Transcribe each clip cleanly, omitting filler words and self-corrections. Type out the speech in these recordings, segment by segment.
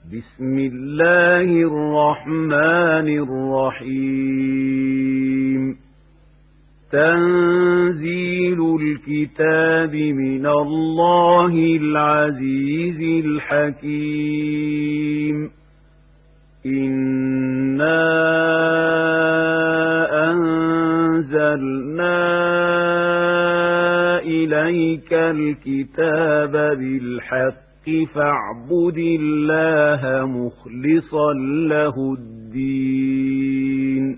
بسم الله الرحمن الرحيم تنزيل الكتاب من الله العزيز الحكيم إنا أنزلنا إليك الكتاب بالحق فاعبد الله مخلصا له الدين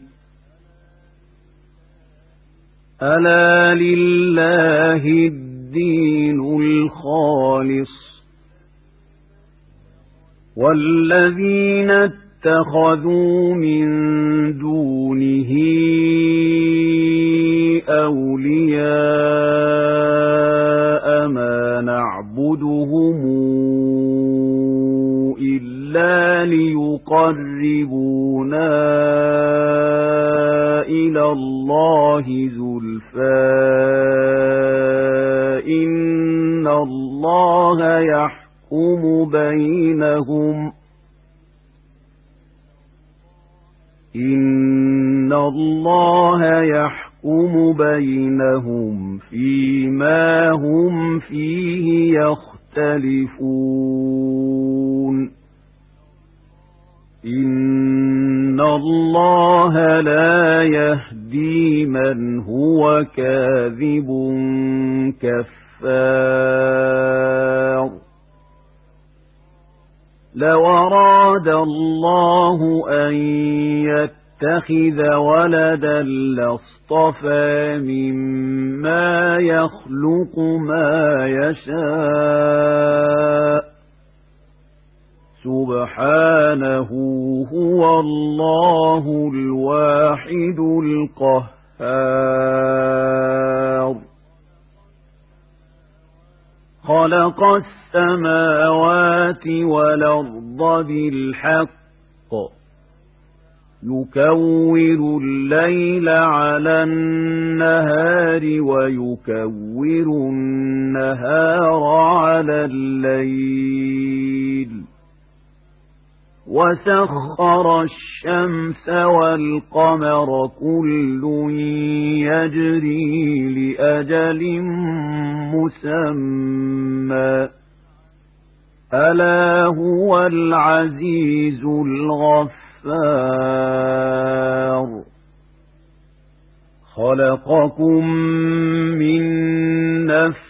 ألا لله الدين الخالص والذين اتخذوا من دونه أولياء ما نعبدهم إلا ليقربونا إلى الله زلفى إن الله يحكم بينهم فيما هم فيه يختلفون إن الله لا يهدي من هو كاذب كفار لو أراد الله أن يتخذ ولدا لاصطفى مما يخلق ما يشاء سبحانه هو الله الواحد القهار خلق السماوات والأرض بالحق يكور الليل على النهار ويكور النهار على الليل وسخر الشمس والقمر كل يجري لأجل مسمى ألا هو العزيز الغفار خلقكم من نفس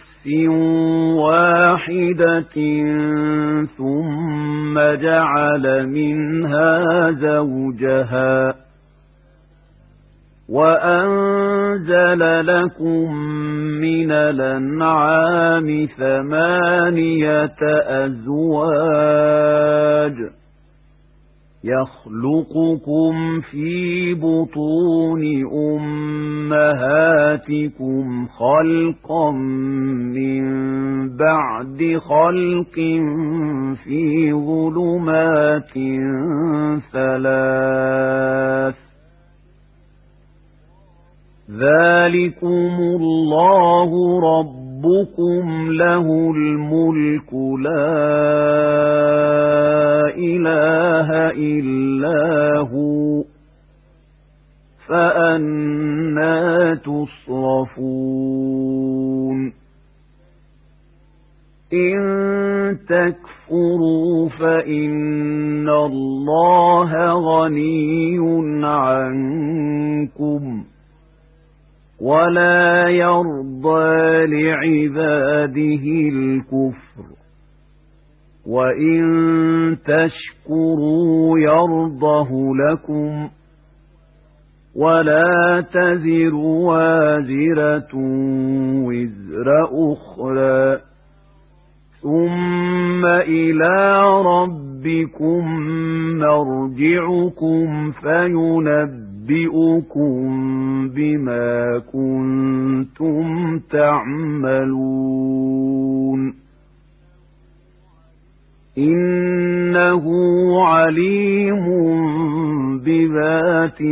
واحدة ثم جعل منها زوجها وأنزل لكم من الأنعام 8 أزواج يخلقكم في بطون أمهاتكم خلقا من بعد خلق في ظلمات 3 ذلكم الله ربكم له الملك لا إله إلا هو فأنى تصرفون إن تكفروا فإن الله غني عنكم ولا يرضى لعباده الكفر وإن تشكروا يرضه لكم ولا تزر وازرة وزر أخرى ثم إلى ربكم مرجعكم فينبئكم بما كنتم تعملون إنه عليم بذات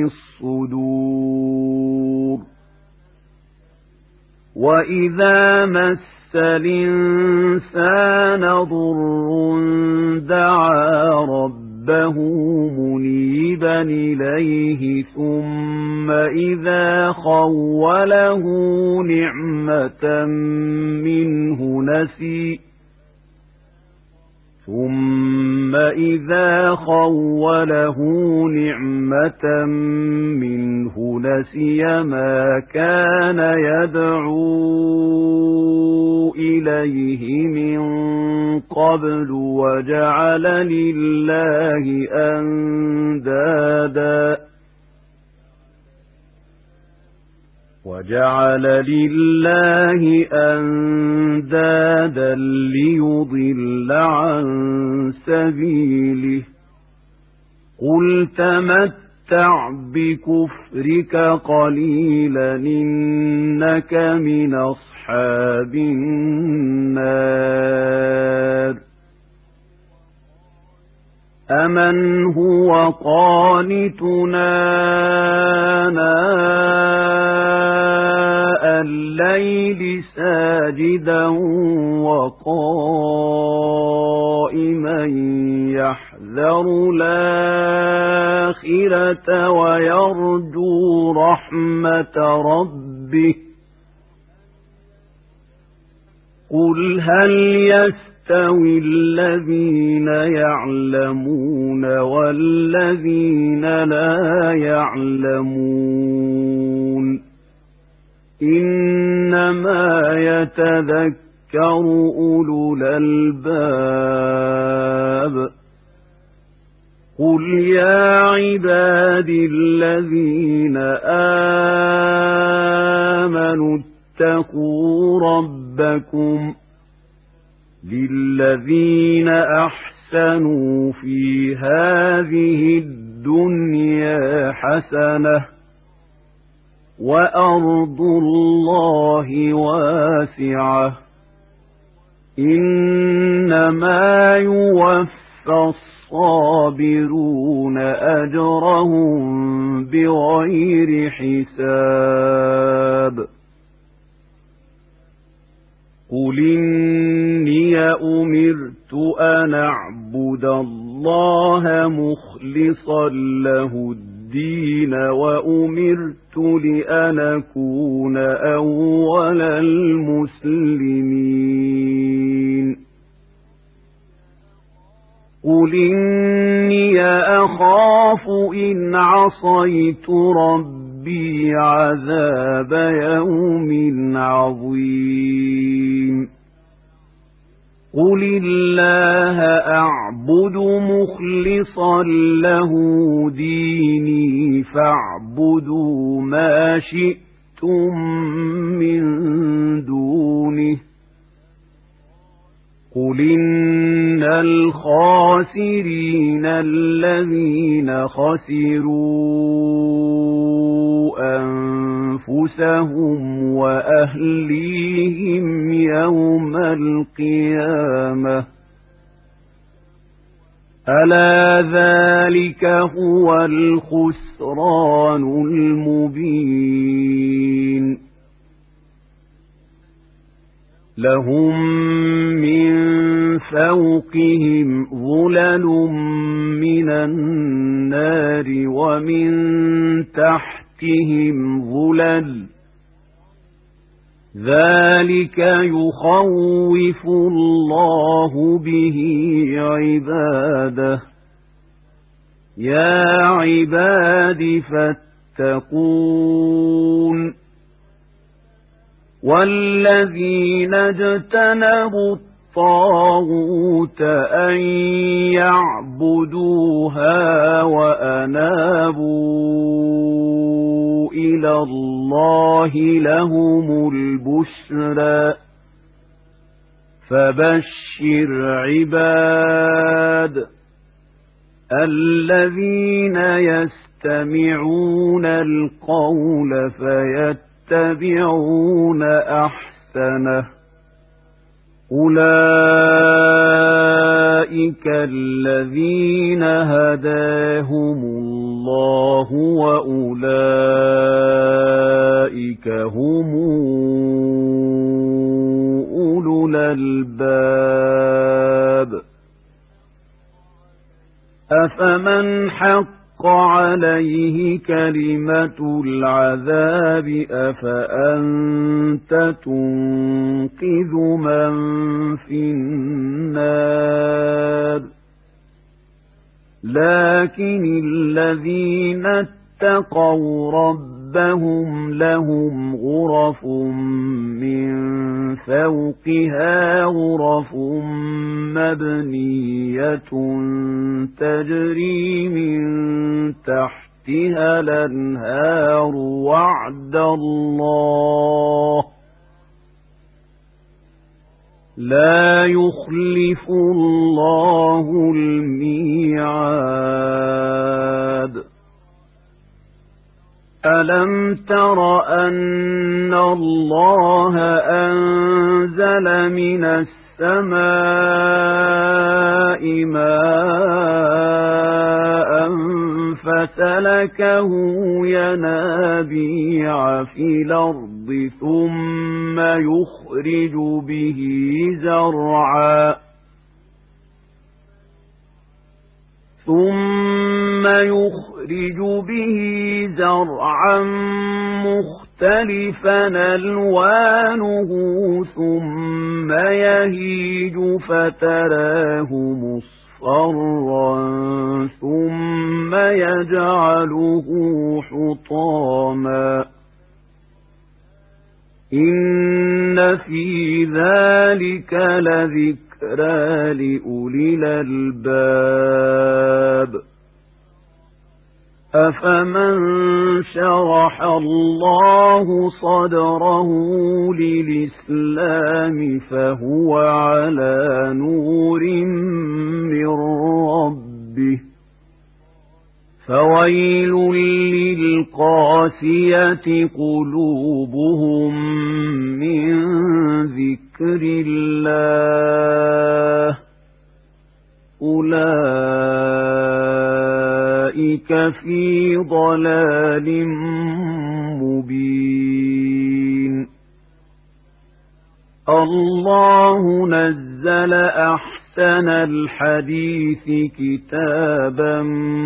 الصدور وإذا مس الإنسان ضر دعا ربه منيبا إليه ثم إذا خوله نعمة منه نسي ما كان يدعو إليه من قبل وجعل لله أندادا ليضل عن سبيله قل تمتع بكفرك قليلا إنك من أصحاب النار أمن هو قانتنا آناء الليل ساجدا وقائما يحذر الآخرة ويرجو رحمة ربه قل هل يستوي الذين يعلمون والذين لا يعلمون إنما يتذكر أولو الألباب قل يا عبادي الذين آمنوا اتقوا ربكم للذين أحسنوا في هذه الدنيا حسنة وأرض الله واسعة إنما يوفى الصابرون أجرهم بغير حساب قل إني أمرت أن أعبد الله مخلصا له الدين وأمرت لأن أكون أول المسلمين قل إني أخاف إن عصيت ربي عذاب يوم عظيم قل الله أعبد مخلصا له ديني فاعبدوا ما شئتم من دونه قل إن الخاسرين الذين خسروا أنفسهم وأهليهم يوم القيامة ألا ذلك هو الخسران المبين لهم من فوقهم ظلل من النار ومن تحتهم ظلل ذلك يخوف الله به عباده يا عباد فاتقون والذين اجتنبوا الطاغوت أن يعبدوها وأنابوا إلى الله لهم البشرى فبشر عباد الذين يستمعون القول فيتبعون أحسنه أولئك الذين هداهم الله وأولئك هم أولو الألباب أفمن حق عليه كلمة العذاب أفأنت تنقذ من في النار لكن الذين اتقوا ربهم لهم غرف من فوقها غرف مبنية تجري من تحتها الأنهار وعد الله لا يخلف الله الميعاد ألم تر أن الله أنزل من السماء ماء فسلكه ينابيع في الأرض ثم يخرج به زرعا مختلفا ألوانه ثم يهيج فتراه مصفرا ثم يجعله حطاما إن في ذلك لذكرى لأولي الألباب أفمن شرح الله صدره للإسلام فهو على نور من ربه فويل للقاسية قلوبهم من ذكر الله أولئك في ضلال مبين الله نزل أحسن الحديث كتابا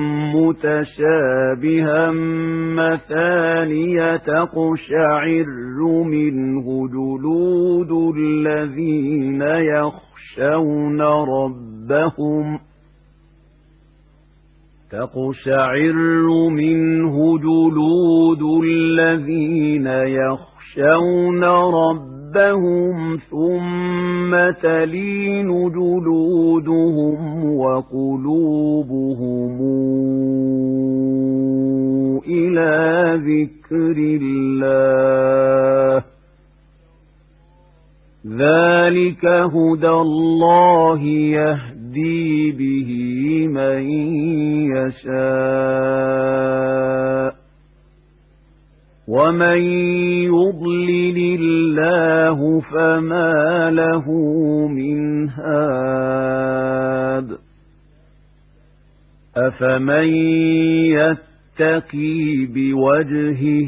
متشابها مثانية تقشعر منه جلود الذين يخشون ربهم ثم تلين جلودهم وقلوبهم إلى ذكر الله ذلك هدى الله يهدي به من يشاء ومن يضلل الله فما له من هاد أفمن يتقي بوجهه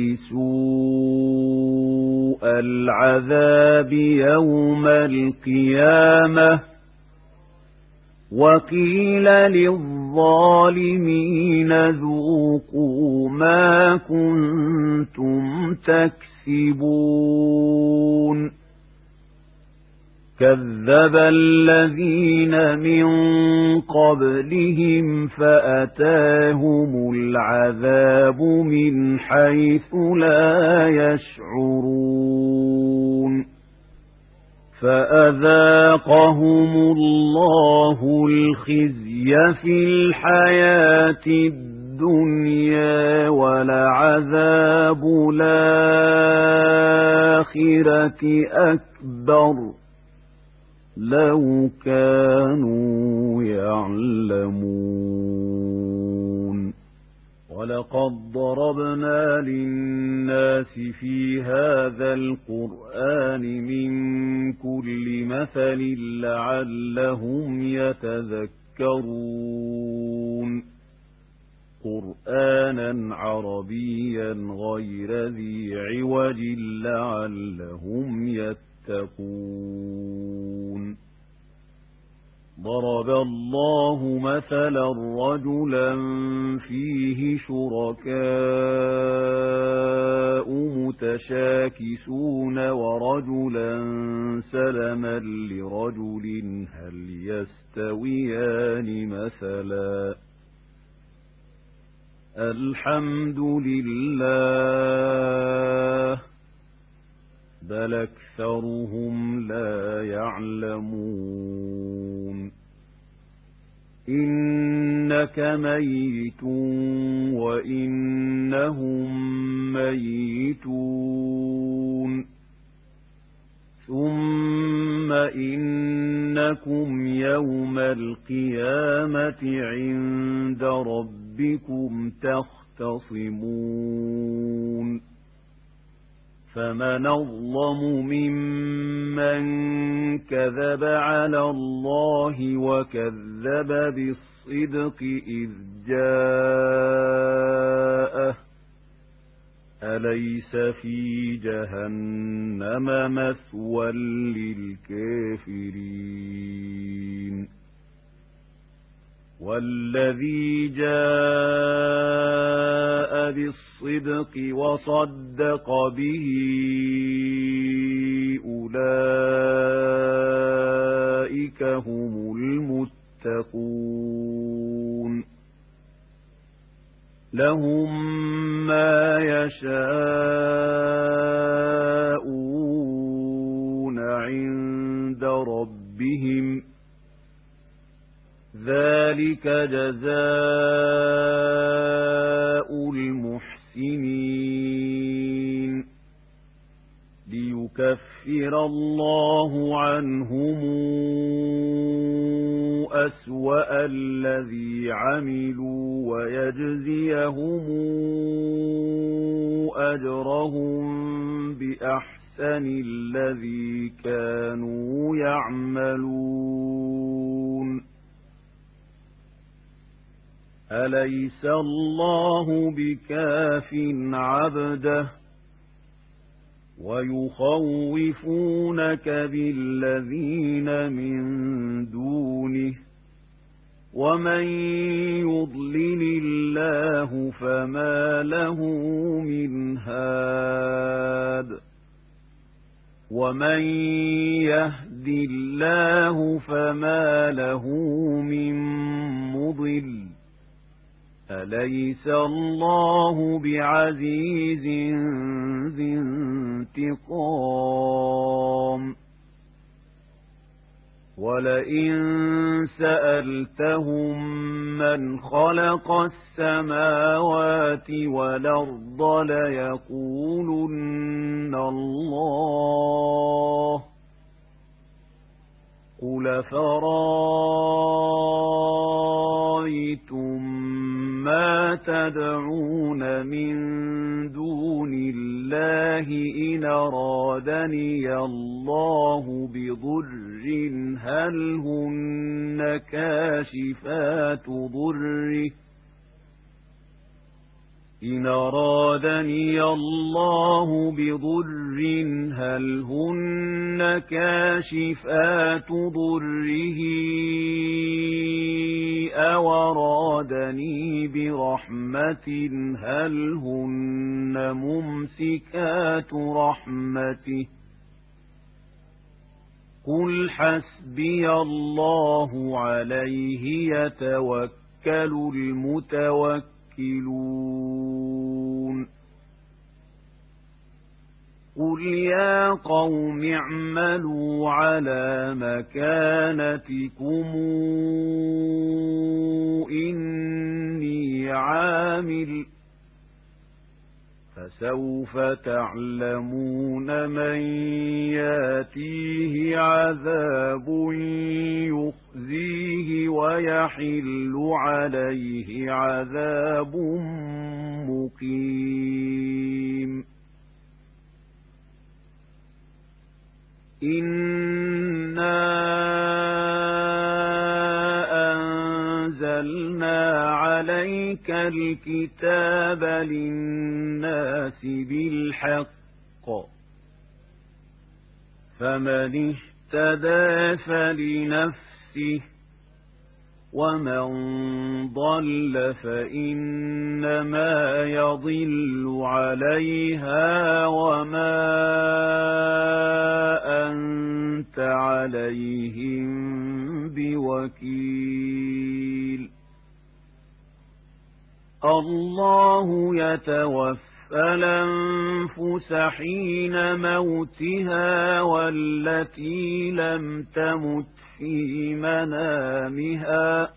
سوء العذاب يوم القيامة وقيل للظالمين ذوقوا ما كنتم تكسبون كذب الذين من قبلهم فأتاهم العذاب من حيث لا يشعرون فأذاقهم الله الخزي في الحياة الدنيا ولعذاب الآخرة أكبر لو كانوا يعلمون ولقد ضربنا للناس في هذا القرآن من كل مثل لعلهم يتذكرون قرآنا عربيا غير ذي عوج لعلهم يتذكرون المتقون ضرب الله مثلا رجلا فيه شركاء متشاكسون ورجلا سلما لرجل هل يستويان مثلا الحمد لله بل أكثرهم لا يعلمون إنك ميت وإنهم ميتون ثم إنكم يوم القيامة عند ربكم تختصمون فمن أظلم ممن كذب على الله وكذب بالصدق إذ جاءه أليس في جهنم مثوى للكافرين والذي جاء بالصدق وصدق به أولئك هم المتقون لهم ما يشاءون عند ربهم ذلك جزاء المحسنين ليكفر الله عنهم أسوأ الذي عملوا ويجزيهم أجرهم بأحسن الذي كانوا يعملون أليس الله بكاف عبده ويخوفونك بالذين من دونه ومن يضلل الله فما له من هاد ومن يهد الله فما له من مضل أليس الله بعزيز ذي انتقام ولئن سألتهم من خلق السماوات والأرض ليقولن الله قل فرأيتم ما تدعون من دون الله إن أرادني الله بضر هل هن كاشفات ضره إن أرادني الله بضر هل هن كاشفات ضره أو أرادني برحمة هل هن ممسكات رحمته قل حسبي الله عليه يتوكل المتوكلون قل يا قوم اعملوا على مكانتكم إني عامل فسوف تعلمون من ياتيه عذاب يخزيه ويحل عليه عذاب مقيم إنا أنزلنا عليك الكتاب للناس بالحق فمن اهتدى فلنفسه ومن ضل فإنما يضل عليها وما أنت عليهم بوكيل الله يتوفى الأنفس حين موتها والتي لم تمت في منامها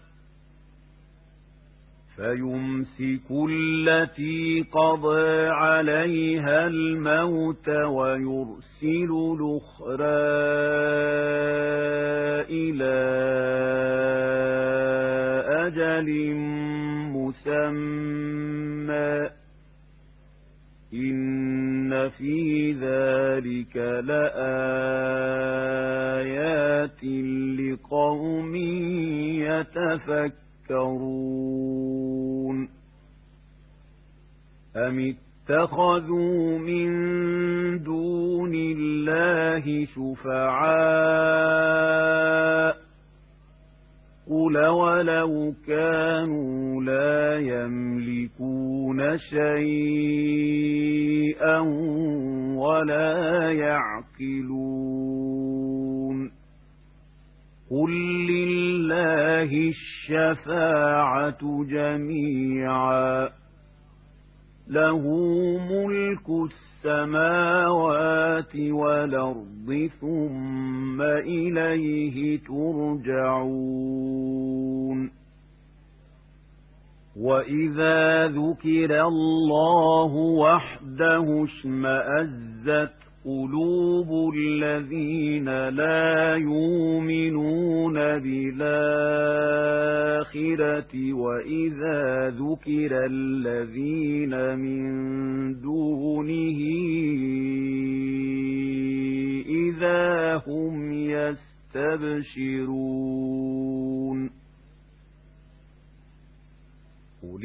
فيمسك التي قضى عليها الموت ويرسل الأخرى إلى أجل مسمى إن في ذلك لآيات لقوم يتفكرون أم اتخذوا من دون الله شفعاء قل ولو كانوا لا يملكون شيئا ولا يعقلون قل لله الشفاعة جميعا له ملك السماوات والأرض ثم إليه ترجعون وإذا ذكر الله وحده اشمأزت قلوب الذين لا يؤمنون بالآخرة وإذا ذكر الذين من دونه إذا هم يستبشرون قل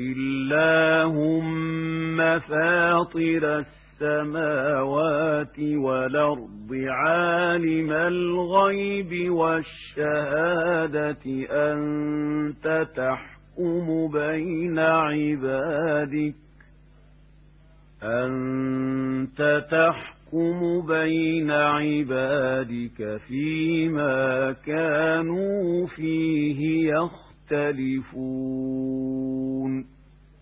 اللهم فاطر السماوات والأرض عالم الغيب والشهادة أنت تحكم بين عبادك فيما كانوا فيه يختلفون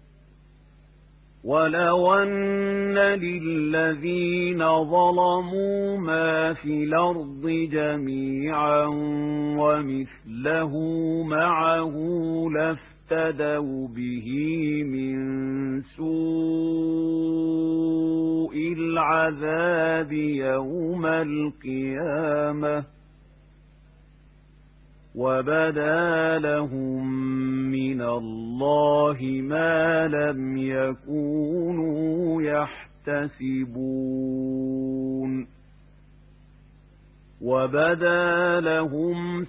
ولو أن للذين ظلموا ما في الأرض جميعا ومثله معه لافتدوا به من سوء العذاب يوم القيامة وبدا لهم من الله ما لم يكونوا يحتسبون وبدا لهم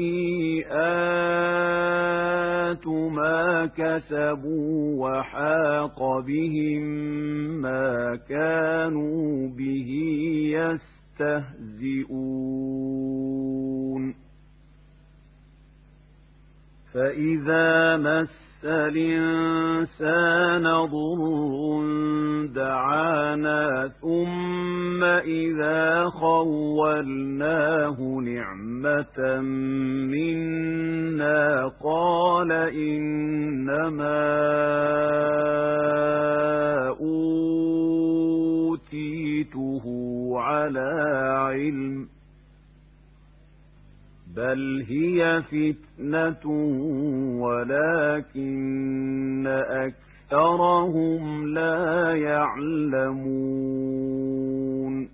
سيئات ما كسبوا وحاق بهم ما كانوا به يستهزئون فإذا مس الإنسان ضر دعانا ثم إذا خولناه نعمة منا قال إنما أوتيته على علم بل هي فتنة ولكن أكثرهم لا يعلمون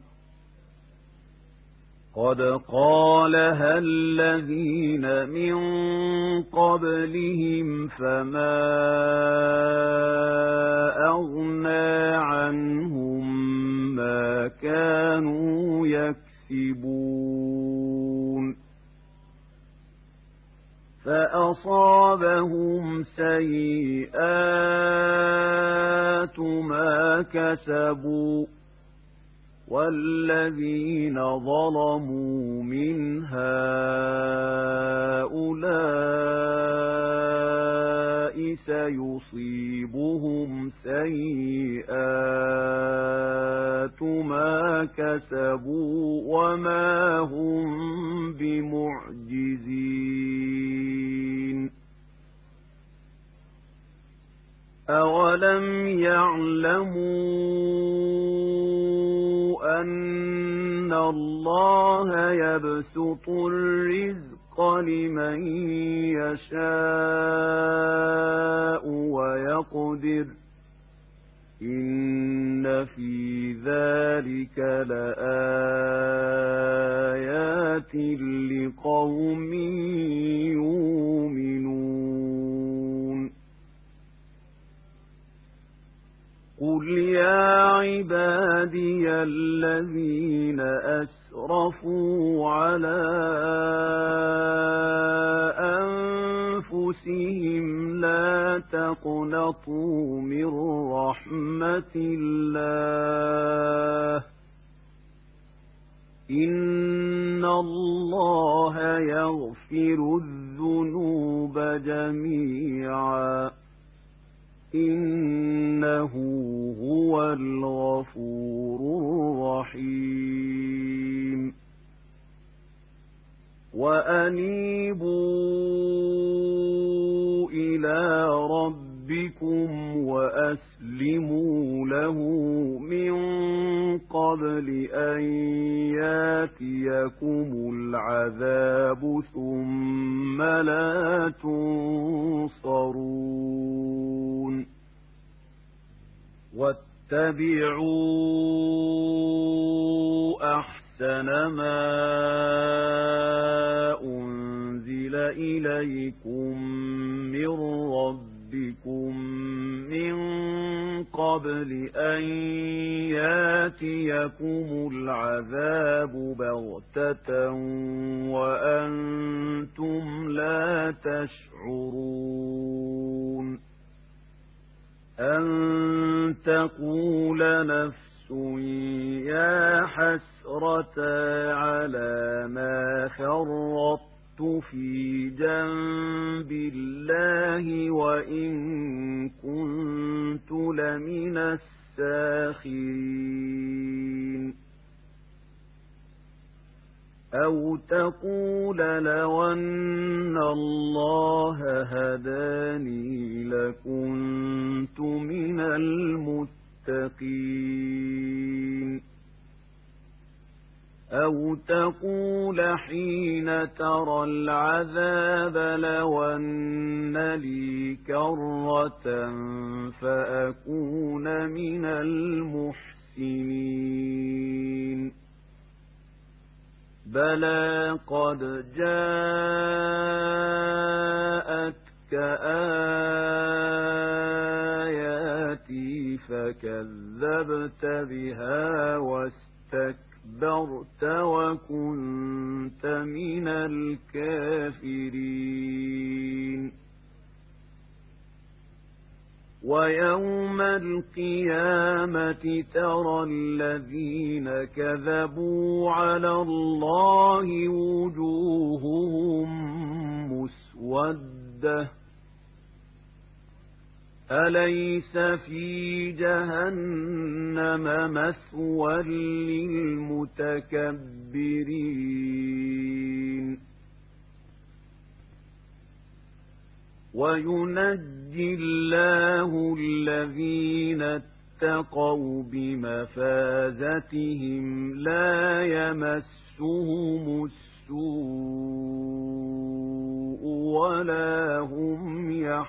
قد قالها الذين من قبلهم فما أغنى عنهم ما كانوا يكسبون فأصابهم سيئات ما كسبوا والذين ظلموا من هؤلاء سيصيبهم سيئات ما كسبوا وما هم بمعجزين أولم يعلموا أن الله يبسط الرزق لمن يشاء ويقدر إن في ذلك لآيات لقوم يؤمنون قل يا عبادي الذين أسرفوا على أنفسهم لا تقنطوا من رحمة الله إن الله يغفر الذنوب جميعا إنه هو الغفور الرحيم وأنيبوا إلى ربكم وأسلموا له من قبل أن ياتيكم العذاب ثم لا تنصرون واتبعوا أحسن ما أنزل إليكم من ربكم من قبل أن ياتيكم العذاب بغتة وأنتم لا تشعرون أن تقول نفس يا حسرة على ما فرطت في جنب الله وإن كنت لمن الساخرين أو تقول لو أن الله هداني لكنت من المتقين أو تقول حين ترى العذاب لو أن لي كرة فأكون من المحسنين بلى قد جاءتك آياتي فكذبت بها واستكبرت وكنت من الكافرين ويوم القيامة ترى الذين كذبوا على الله وجوههم مسودة أليس في جهنم مثوى للمتكبرين وينجي الله الذين اتقوا بمفازتهم لا يمسهم السوء ولا هم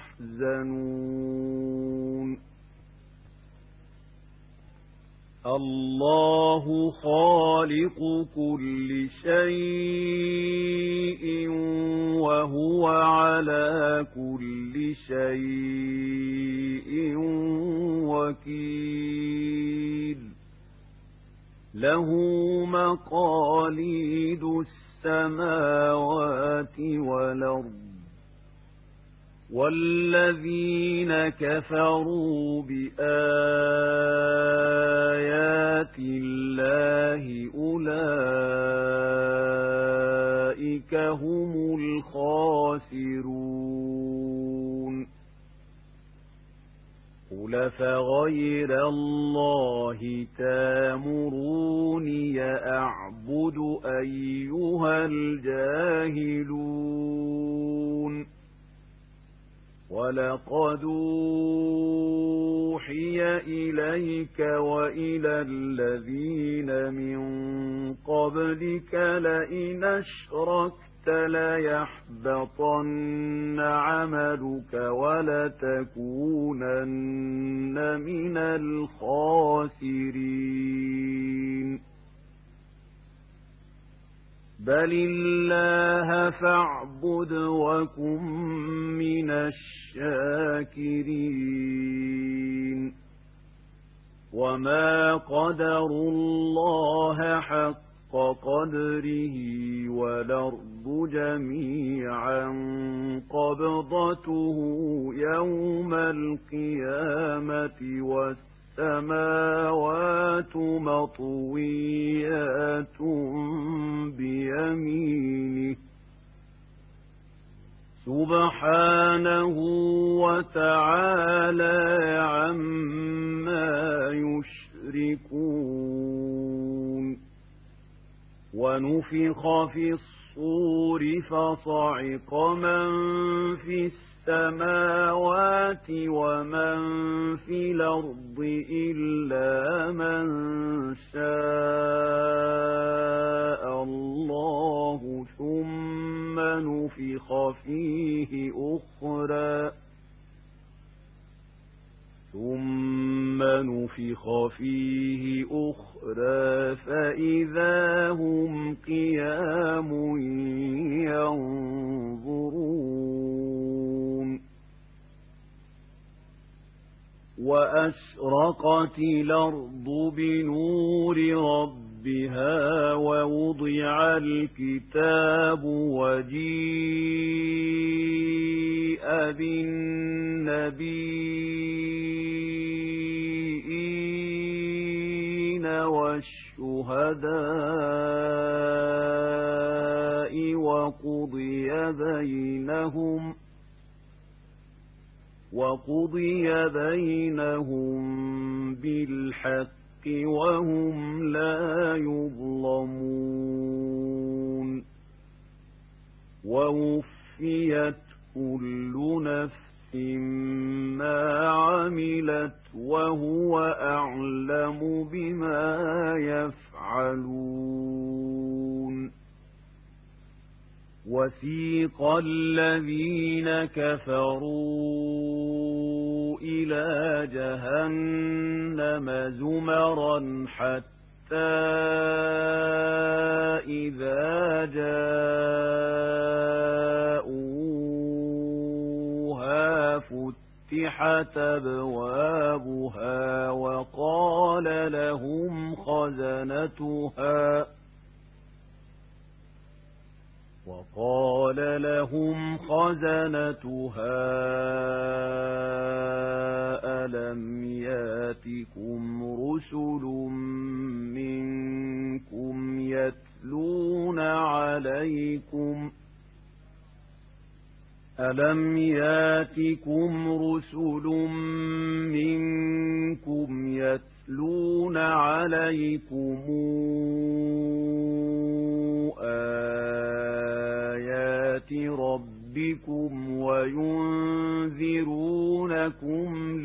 يحزنون الله خالق كل شيء وهو على كل شيء وكيل له مقاليد السماوات والأرض والذين كفروا بآيات الله أولئك هم الخاسرون قل فغير الله تامروني أعبد أيها الجاهلون ولقد أوحي إليك وإلى الذين من قبلك لئن أشركت ليحبطن عملك ولتكونن من الخاسرين بل الله فاعبد وكن من الشاكرين وما قدروا الله حق قدره والأرض جميعا قبضته يوم القيامة والسماوات مطويات بيمينه سبحانه وتعالى عما يشركون ونفخ في الصور فصعق من في السماوات ومن في الأرض إلا من شاء الله ثم نفخ فيه أخرى فإذا هم قيام ينظرون وأشرقت الأرض بنور ربها ووضع الكتاب وجيء بالنبيين والشهداء وقضي بينهم بالحق وهم لا يظلمون ووفيت كل نفس ما عملت وهو أعلم بما يفعلون وسيق الذين كفروا إلى جهنم زمرا حتى إذا جاءوها فتحت أبوابها وقال لهم خزنتها ألم ياتكم رسل منكم يتلون عليكم آيات ربكم وينذرونكم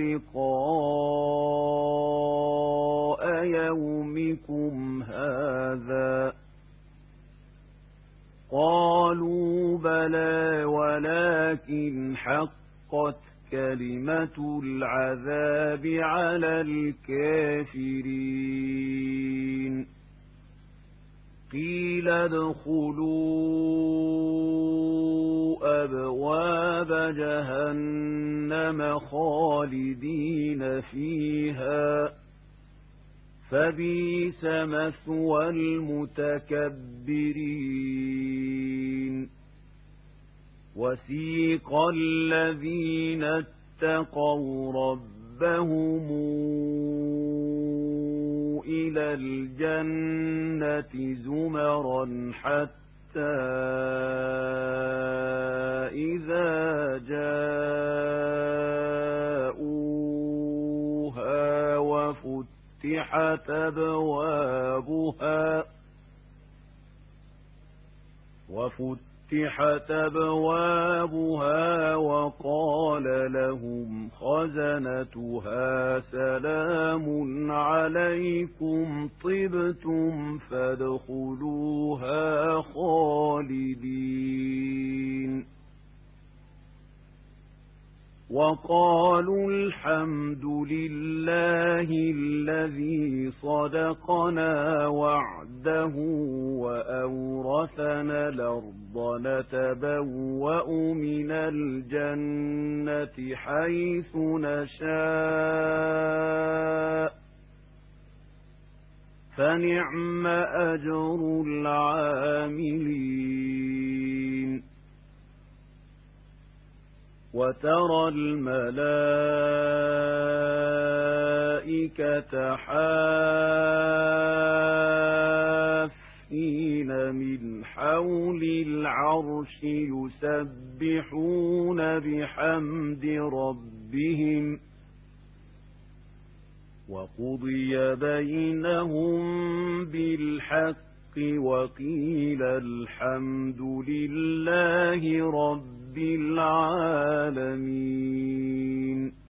لقاء يومكم هذا قالوا بلى ولكن حقت كلمة العذاب على الكافرين قيل ادخلوا أبواب جهنم خالدين فيها فبئس مثوى المتكبرين وسيق الذين اتقوا ربهم إلى الجنة زمرا حتى إذا جاءوها وفتحت أبوابها وقال لهم خزنتها سلام عليكم طبتم فادخلوها خالدين وقالوا الحمد لله الذي صدقنا وعده وأورثنا الأرض نتبوأ من الجنة حيث نشاء فنعم أجر العاملين وترى الملائكة حافين من حول العرش يسبحون بحمد ربهم وقضي بينهم بالحق وقيل الحمد لله رب العالمين